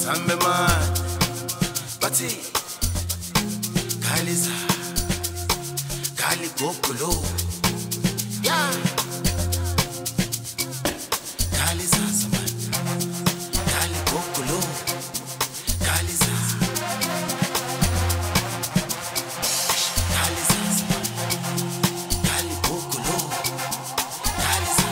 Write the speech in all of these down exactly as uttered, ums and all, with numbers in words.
Asambe man, Bati, Kaliza, Kali Gokulu, yeah. Kaliza Saman, Kali Gokulu, Kaliza, Kaliza Saman, Kali Gokulu, Kaliza.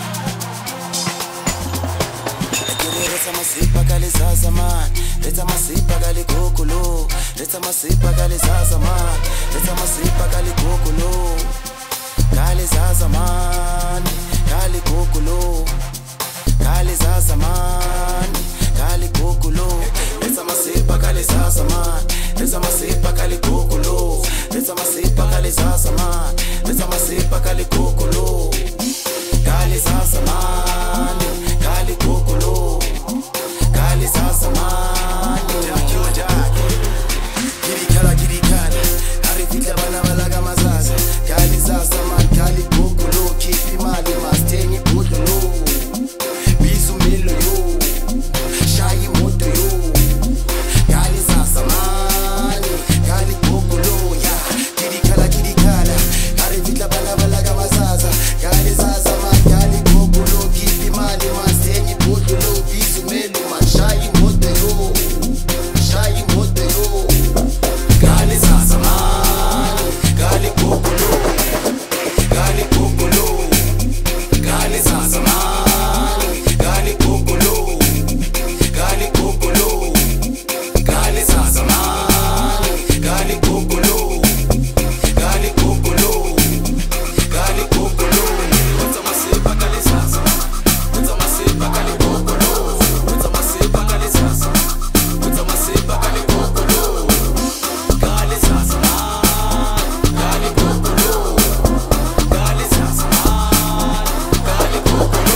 Let's masipa Kaliza Saman, let's masipa Kali Gokulu, let's masipa Kaliza Saman, let's masipa Kali Gokulu, Kaliza Saman, Kali Gokulu. Kaliza Saman, Kali Gokulu. Let's masipa Kaliza Saman, let's masipa Kali Gokulu, let's masipa Kaliza Saman, let's masipa Kali Gokulu, Kaliza Saman, Kali Gokulu, Kaliza Saman. Jackie, Jackie, Kiri Kala, Kiri Kala, Harifika bana balaga mazaza. Kaliza Saman, Kali Gokulu, Kipi mali mastengi Gokulu. Bizumelo yo, Shayi moto yo, Kaliza Saman, Kali Gokulu, yeah. Kiri Kala, Kiri Kala, Harifika bana balaga mazaza. Kaliza Saman, Kali Gokulu, Kipi mali mastengi Gokulu. Bizumelo man, Shayi moto yo, Shayi moto yo, Kaliza Saman, Kali Gokulu, Kali Gokulu, Kaliza Saman, Kali Gokulu, Kali Gokulu, Kaliza Saman, Kali Gokulu, Kali Gokulu, Kali Gokulu. Let's masipa Kaliza Saman, let's masipa Kali Gokulu, let's masipa Kaliza Saman, let's masipa Kali Gokulu, Kaliza Saman, Kali Gokulu, Kaliza Saman, Kali Gokulu.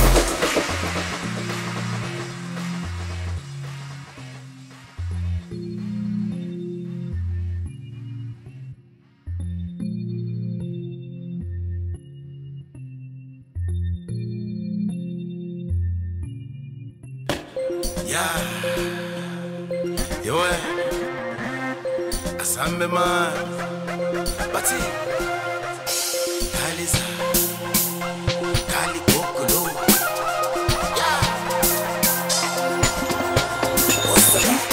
Yeah, yo, Asambe man, Bati, Kaliza, Kali Gokulu, yeah. What's the